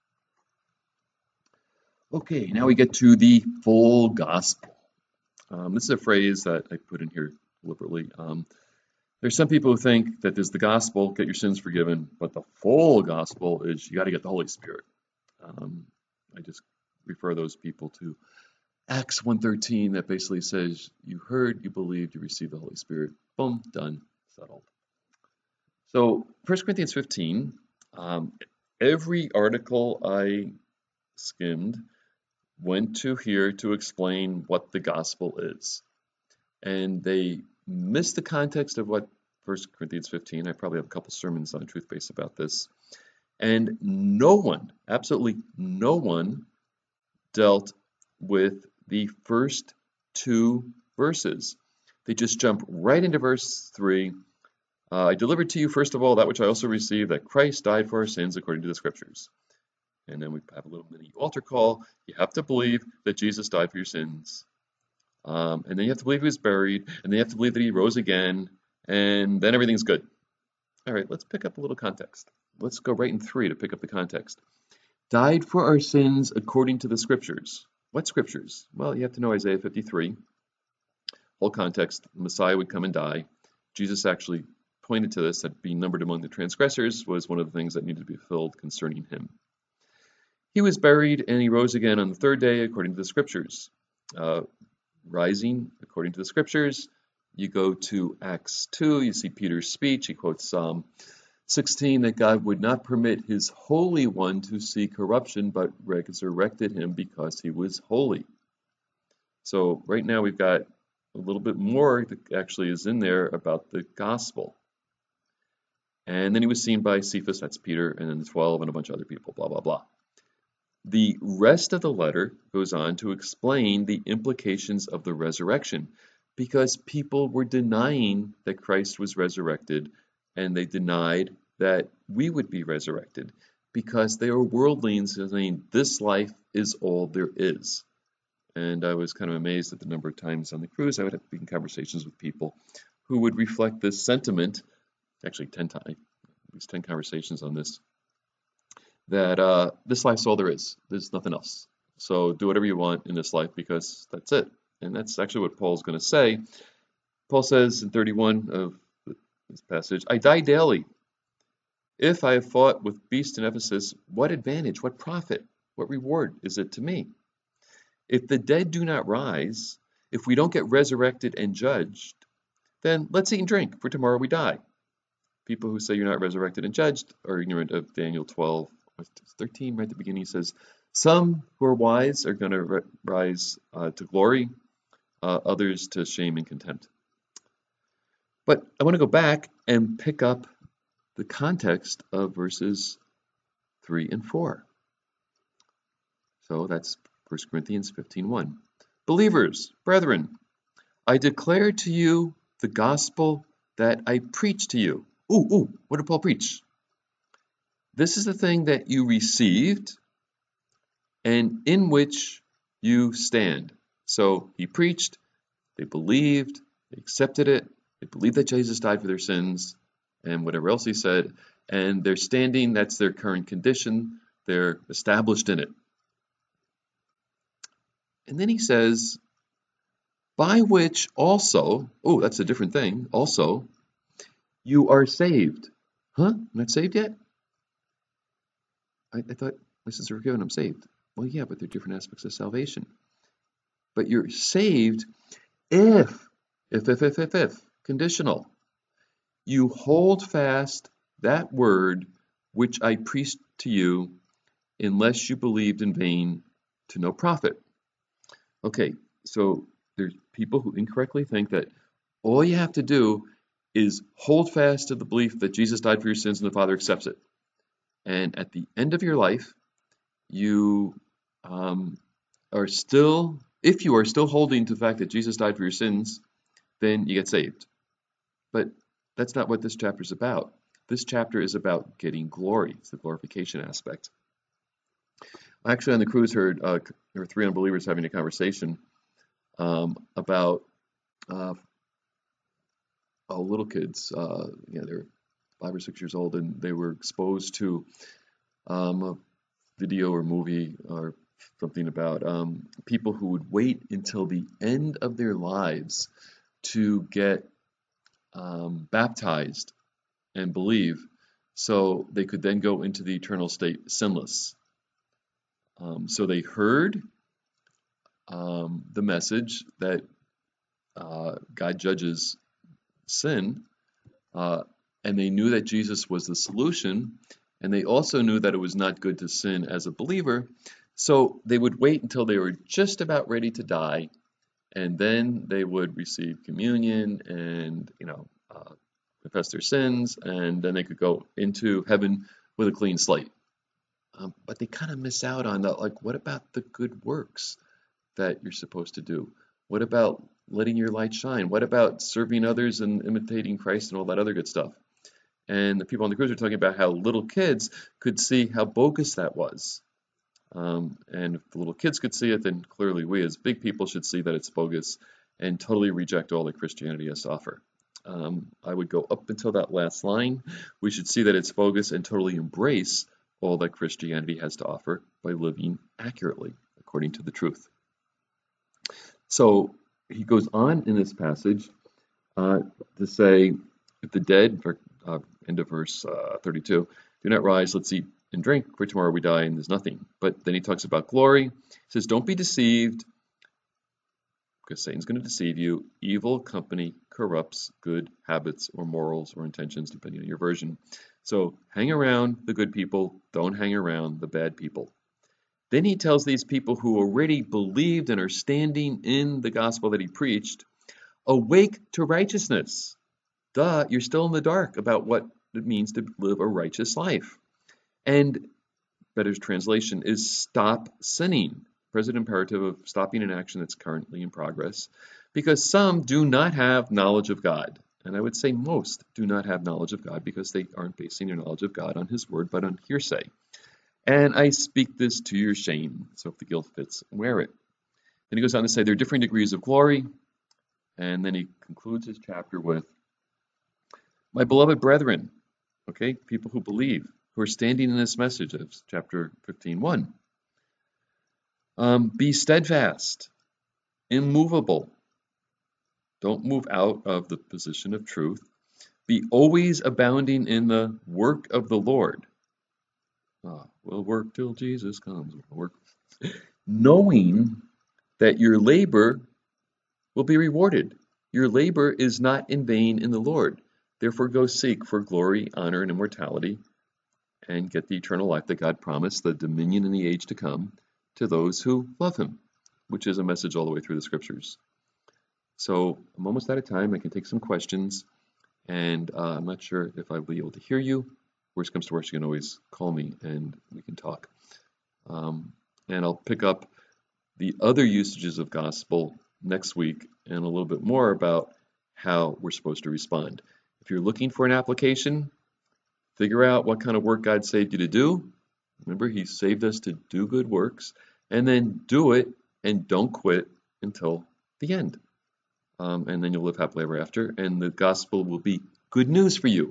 Okay, now we get to the full gospel. Um, this is a phrase that I put in here deliberately. Um, there's some people who think that there's the gospel, get your sins forgiven, but the full gospel is you got to get the Holy Spirit. Um, I just refer those people to Acts one thirteen that basically says, you heard, you believed, you received the Holy Spirit. Boom, done, settled. So First Corinthians fifteen, um, every article I skimmed went to here to explain what the gospel is. And they missed the context of what First Corinthians fifteen, I probably have a couple sermons on Truth Base about this. And no one, absolutely no one, dealt with the first two verses. They just jump right into verse three. Uh, I delivered to you, first of all, that which I also received, that Christ died for our sins according to the scriptures. And then we have a little mini altar call. You have to believe that Jesus died for your sins. Um, and then you have to believe he was buried. And then you have to believe that he rose again. And then everything's good. All right, let's pick up a little context. Let's go right in three to pick up the context. Died for our sins according to the scriptures. What scriptures? Well, you have to know Isaiah fifty-three. Whole context, the Messiah would come and die. Jesus actually pointed to this, that being numbered among the transgressors was one of the things that needed to be fulfilled concerning him. He was buried and he rose again on the third day according to the scriptures. Uh, rising according to the scriptures, you go to Acts two, you see Peter's speech, he quotes Psalm sixteen, that God would not permit his Holy One to see corruption, but resurrected him because he was holy. So right now we've got a little bit more that actually is in there about the gospel. And then he was seen by Cephas, that's Peter, and then the twelve and a bunch of other people, blah, blah, blah. The rest of the letter goes on to explain the implications of the resurrection, because people were denying that Christ was resurrected, and they denied that we would be resurrected, because they are worldlings saying this life is all there is. And I was kind of amazed at the number of times on the cruise I would have to be in conversations with people who would reflect this sentiment, actually ten times, at least ten conversations on this, that uh, this life's all there is. There's nothing else. So do whatever you want in this life because that's it. And that's actually what Paul's going to say. Paul says in thirty-one of this passage, I die daily. If I have fought with beasts in Ephesus, what advantage, what profit, what reward is it to me? If the dead do not rise, if we don't get resurrected and judged, then let's eat and drink, for tomorrow we die. People who say you're not resurrected and judged are ignorant of Daniel twelve, thirteen, right at the beginning. He says, some who are wise are going to rise uh, to glory, uh, others to shame and contempt. But I want to go back and pick up the context of verses three and four. So that's First Corinthians fifteen one. Believers, brethren, I declare to you the gospel that I preached to you. Ooh, ooh, what did Paul preach? This is the thing that you received and in which you stand. So he preached, they believed, they accepted it, they believed that Jesus died for their sins, and whatever else he said, and they're standing, that's their current condition, they're established in it. And then he says, by which also, oh, that's a different thing, also, you are saved. Huh? I'm not saved yet? I, I thought my sins are forgiven, I'm saved. Well, yeah, but they're different aspects of salvation. But you're saved if, if, if, if, if, if, conditional. You hold fast that word which I preached to you, unless you believed in vain, to no profit. Okay, so there's people who incorrectly think that all you have to do is hold fast to the belief that Jesus died for your sins and the Father accepts it. And at the end of your life, you um, are still, if you are still holding to the fact that Jesus died for your sins, then you get saved. But that's not what this chapter is about. This chapter is about getting glory. It's the glorification aspect. I actually on the cruise heard uh, there were three unbelievers having a conversation um, about uh, oh, little kids. Uh, yeah, they're five or six years old, and they were exposed to um, a video or movie or something about um, people who would wait until the end of their lives to get um, baptized and believe, so they could then go into the eternal state sinless. Um, so they heard um, the message that uh, God judges sin, uh, and they knew that Jesus was the solution, and they also knew that it was not good to sin as a believer, so they would wait until they were just about ready to die, and then they would receive communion and, you know, uh, confess their sins, and then they could go into heaven with a clean slate. Um, but they kind of miss out on that. Like, what about the good works that you're supposed to do? What about letting your light shine? What about serving others and imitating Christ and all that other good stuff? And the people on the cruise are talking about how little kids could see how bogus that was. Um, and if the little kids could see it, then clearly we as big people should see that it's bogus and totally reject all that Christianity has to offer. Um, I would go up until that last line. We should see that it's bogus and totally embrace all that Christianity has to offer by living accurately according to the truth. So he goes on in this passage uh, to say, if the dead, uh, end of verse uh, thirty-two, do not rise, let's eat and drink, for tomorrow we die and there's nothing. But then he talks about glory. He says, don't be deceived, because Satan's going to deceive you. Evil company corrupts good habits or morals or intentions, depending on your version. So hang around the good people, don't hang around the bad people. Then he tells these people who already believed and are standing in the gospel that he preached, Awake to righteousness. Duh, you're still in the dark about what it means to live a righteous life. And better translation is stop sinning. Present imperative of stopping an action that's currently in progress, because some do not have knowledge of God. And I would say most do not have knowledge of God because they aren't basing their knowledge of God on His Word, but on hearsay. And I speak this to your shame, so if the guilt fits, wear it. Then he goes on to say there are different degrees of glory, and then he concludes his chapter with, my beloved brethren, okay, people who believe, who are standing in this message of chapter fifteen one. Um, be steadfast, immovable. Don't move out of the position of truth. Be always abounding in the work of the Lord. Ah, we'll work till Jesus comes. We'll work. Knowing that your labor will be rewarded. Your labor is not in vain in the Lord. Therefore go seek for glory, honor, and immortality, and get the eternal life that God promised, the dominion in the age to come, to those who love Him, which is a message all the way through the Scriptures. So I'm almost out of time. I can take some questions, and uh, I'm not sure if I'll be able to hear you. Worst comes to worst, you can always call me, and we can talk. Um, and I'll pick up the other usages of gospel next week and a little bit more about how we're supposed to respond. If you're looking for an application, figure out what kind of work God saved you to do. Remember, He saved us to do good works, and then do it and don't quit until the end. Um, and then you'll live happily ever after, and the gospel will be good news for you.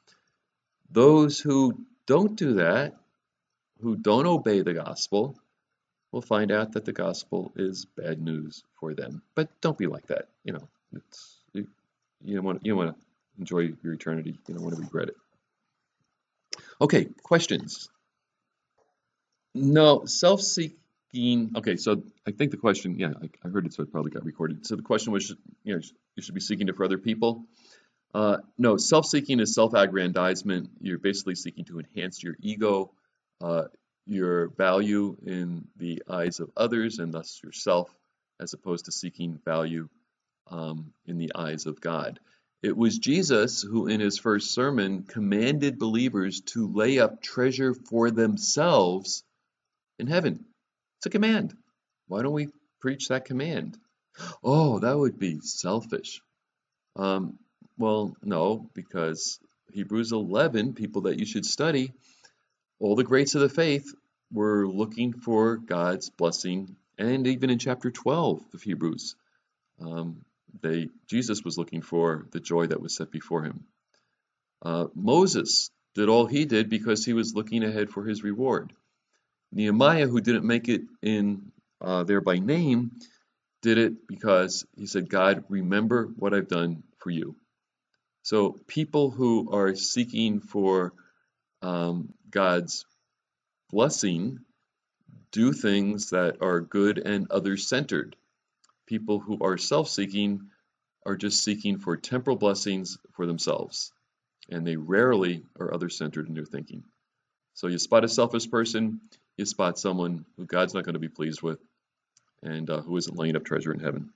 Those who don't do that, who don't obey the gospel, will find out that the gospel is bad news for them. But don't be like that. You know, it's you, you don't want you don't want to enjoy your eternity. You don't want to regret it. Okay, questions. No, self-seeking. Okay, so I think the question, yeah, I, I heard it, so it probably got recorded. So the question was, you know, you should be seeking it for other people. Uh, no, self-seeking is self-aggrandizement. You're basically seeking to enhance your ego, uh, your value in the eyes of others, and thus yourself, as opposed to seeking value um, in the eyes of God. It was Jesus who, in His first sermon, commanded believers to lay up treasure for themselves in heaven. It's a command. Why don't we preach that command? Oh, that would be selfish. Um, well, no, because Hebrews eleven, people that you should study, all the greats of the faith were looking for God's blessing, and even in chapter twelve of Hebrews, um, they Jesus was looking for the joy that was set before him. Uh, Moses did all he did because he was looking ahead for his reward. Nehemiah, who didn't make it in uh, there by name, did it because he said, God, remember what I've done for you. So people who are seeking for um, God's blessing do things that are good and others-centered. People who are self-seeking are just seeking for temporal blessings for themselves, and they rarely are others-centered in their thinking. So you spot a selfish person, you spot someone who God's not going to be pleased with, and uh, who isn't laying up treasure in heaven.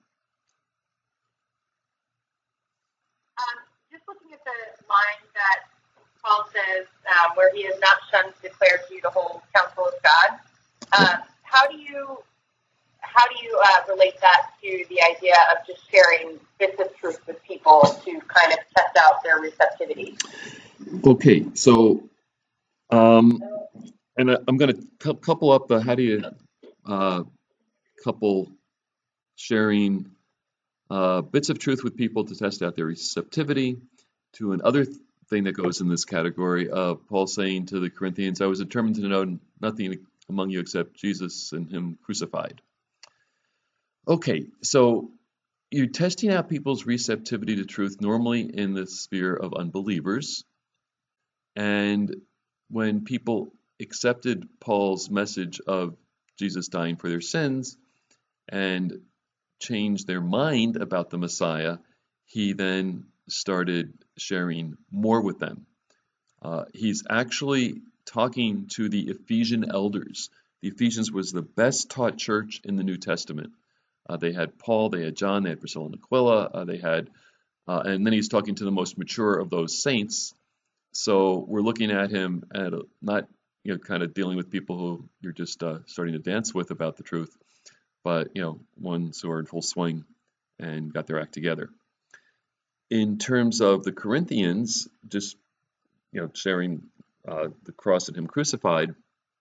Um, just looking at the line that Paul says, um, where he has not shunned to declare to you the whole counsel of God. Um, how do you how do you uh, relate that to the idea of just sharing bits of truth with people to kind of test out their receptivity? Okay, so um, and I, I'm going to couple up the how do you uh, couple sharing uh, bits of truth with people to test out their receptivity to another th- thing that goes in this category of Paul saying to the Corinthians, I was determined to know nothing among you except Jesus and Him crucified. Okay, so you're testing out people's receptivity to truth normally in the sphere of unbelievers. And when people accepted Paul's message of Jesus dying for their sins and changed their mind about the Messiah, he then started sharing more with them. Uh, he's actually talking to the Ephesian elders. The Ephesians was the best taught church in the New Testament. Uh, they had Paul, they had John, they had Priscilla and Aquila, uh, they had, uh, and then he's talking to the most mature of those saints. So we're looking at him at a, not, you know, kind of dealing with people who you're just uh, starting to dance with about the truth, but, you know, ones who are in full swing and got their act together. In terms of the Corinthians, just, you know, sharing uh, the cross and him crucified,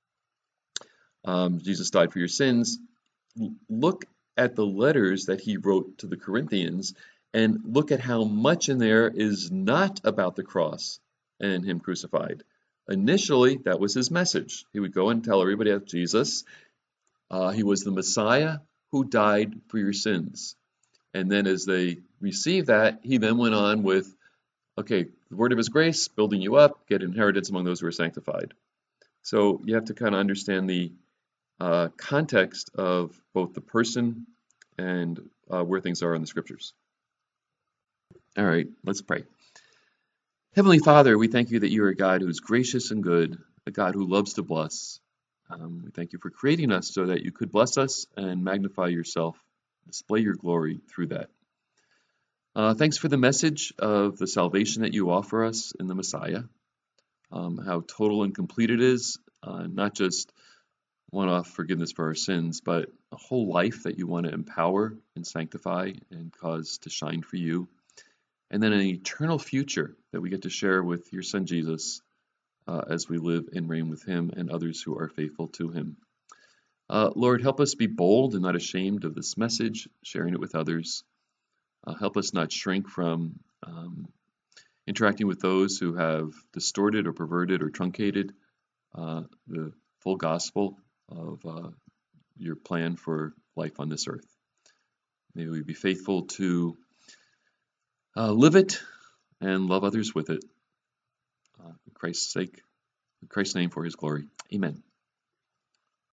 um, Jesus died for your sins. Look at the letters that he wrote to the Corinthians and look at how much in there is not about the cross and him crucified. Initially, that was his message. He would go and tell everybody about Jesus. Uh, he was the Messiah who died for your sins. And then as they received that, he then went on with, okay, the word of his grace, building you up, get inheritance among those who are sanctified. So you have to kind of understand the uh, context of both the person and uh, where things are in the scriptures. All right, let's pray. Heavenly Father, we thank you that you are a God who is gracious and good, a God who loves to bless. Um, we thank you for creating us so that you could bless us and magnify yourself, display your glory through that. Uh, thanks for the message of the salvation that you offer us in the Messiah, um, how total and complete it is, uh, not just one-off forgiveness for our sins, but a whole life that you want to empower and sanctify and cause to shine for you. And then an eternal future that we get to share with your son Jesus uh, as we live and reign with him and others who are faithful to him. Uh, Lord, help us be bold and not ashamed of this message, sharing it with others. Uh, help us not shrink from um, interacting with those who have distorted or perverted or truncated uh, the full gospel of uh, your plan for life on this earth. May we be faithful to uh, live it and love others with it. Uh, for Christ's sake, in Christ's name, for his glory. Amen.